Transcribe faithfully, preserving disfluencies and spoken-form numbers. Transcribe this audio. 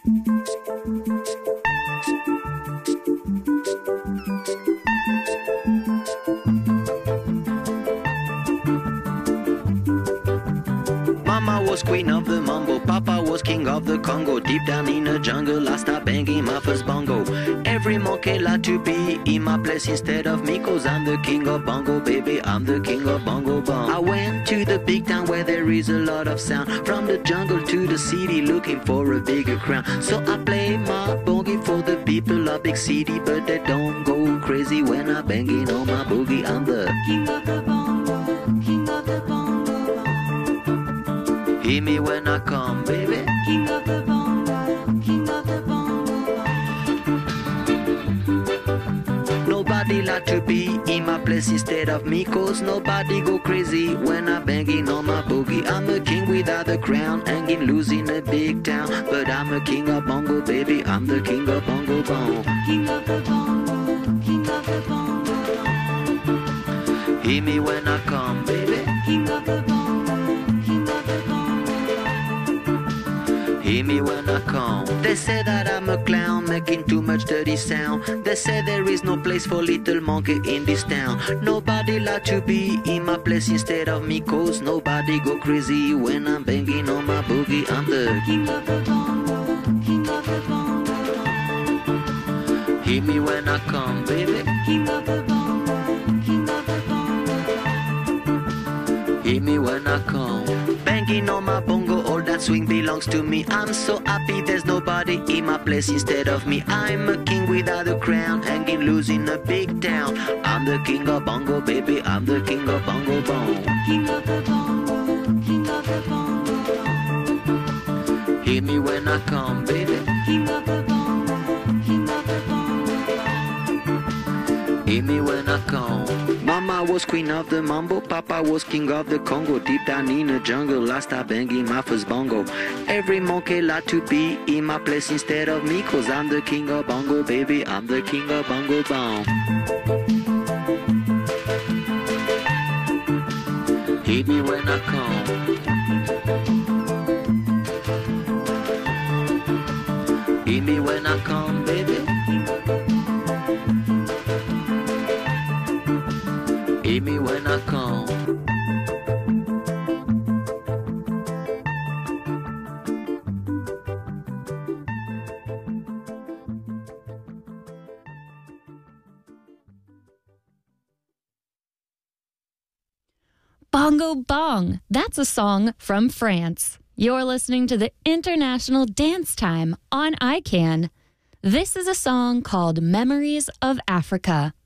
Mama was queen of the mambo, Papa was king of the Congo. Deep down in the jungle, I start banging my first bongo. Every monkey like to be in my place instead of me, cause I'm the king of bongo, baby, I'm the king of bongo bong. I went to the big town where there is a lot of sound, from the jungle to the city looking for a bigger crown. So I play my boogie for the people of big city, but they don't go crazy when I'm banging on my boogie. I'm the king of the bongo, king of the bongo. Hear me when I come, baby. King of the bongo, king of the bongo. Nobody like to be in my place instead of me, cause nobody go crazy when I'm banging on my boogie. I'm a king without a crown, hanging loose in a big town, but I'm a king of bongo, baby, I'm the king of bongo bong. King of the bongo, king of the bongo. Hear me when I come, baby. King of the bongo, king of the bongo. Hear me when I come. They say that I'm a clown, making too much dirty sound. They say there is no place for little monkey in this town. Nobody like to be in my place instead of me, cause nobody go crazy when I'm banging on my boogie. I'm the king of the bongo, king of the bongo. Hear me when I come, baby. King of the bongo, king of the bongo. Hear me when I come. Banging on my bongo, all that swing belongs to me. I'm so happy there's nobody in my place instead of me. I'm a king without a crown, hanging loose in a big town. I'm the king of bongo, baby, I'm the king of bongo bong. King of the bongo, king of the bongo. Hear me when I come, baby. King of the bongo, king of the bongo. Hear me when I come. Mama was queen of the mambo, Papa was king of the Congo. Deep down in the jungle, I start banging my first bongo. Every monkey like to be in my place instead of me, cause I'm the king of bongo, baby, I'm the king of bongo bong. Hit me when I come. Hit me when I come, baby. Hit me when I come. Bongo Bong. That's a song from France. You're listening to the International Dance Time on I CAN. This is a song called Memories of Africa.